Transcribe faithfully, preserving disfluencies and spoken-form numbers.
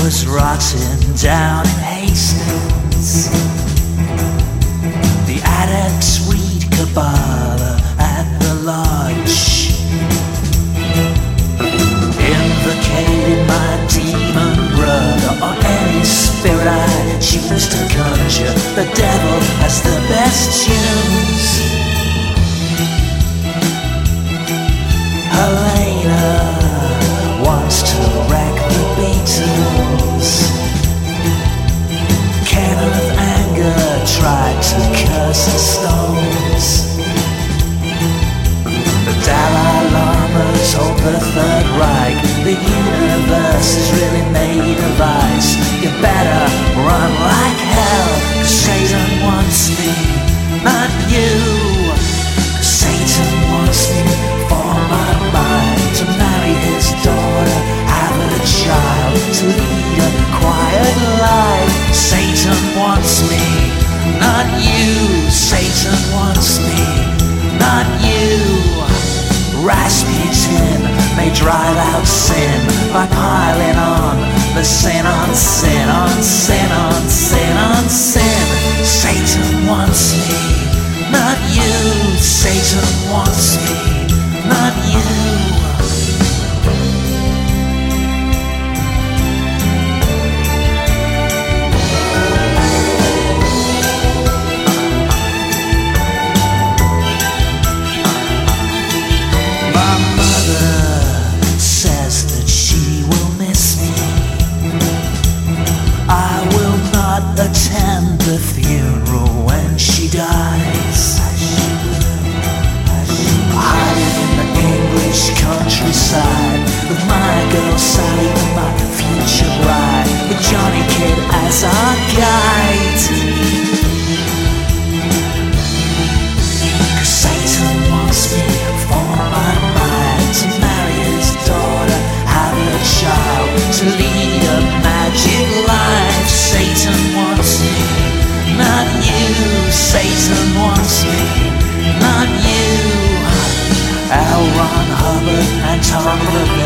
was rotting down in Hastings. The addicts read Kabbalah at the lodge, invocating my demon brother or any spirit I choose to conjure. The devil has the best tunes. Helena wants to wreck the Beatles. Kenneth Anger tried to curse the Stones. The Dalai Lama told the Third Reich the universe is really made of ice. You better run like hell, 'cause Satan wants me, not you. 'Cause Satan wants me for my mind, to marry his daughter, have a child, to lead a quiet life. Satan wants me, not you. Satan wants me, not you. Rasputin may drive out sin by piling on the sin on sin on sin on sin on sin. Satan wants me, not you. Satan wants me, not you. Attend the funeral when she dies. Hiding in the English countryside with my girl Sally and my future bride, with Johnny Kidd as our guide. 'Cause Satan wants me for my mind, to marry his daughter, have a child, to lead a magic life. Satan wants me, not you. Satan wants me, not you. L. Ron Hubbard and Tom Levine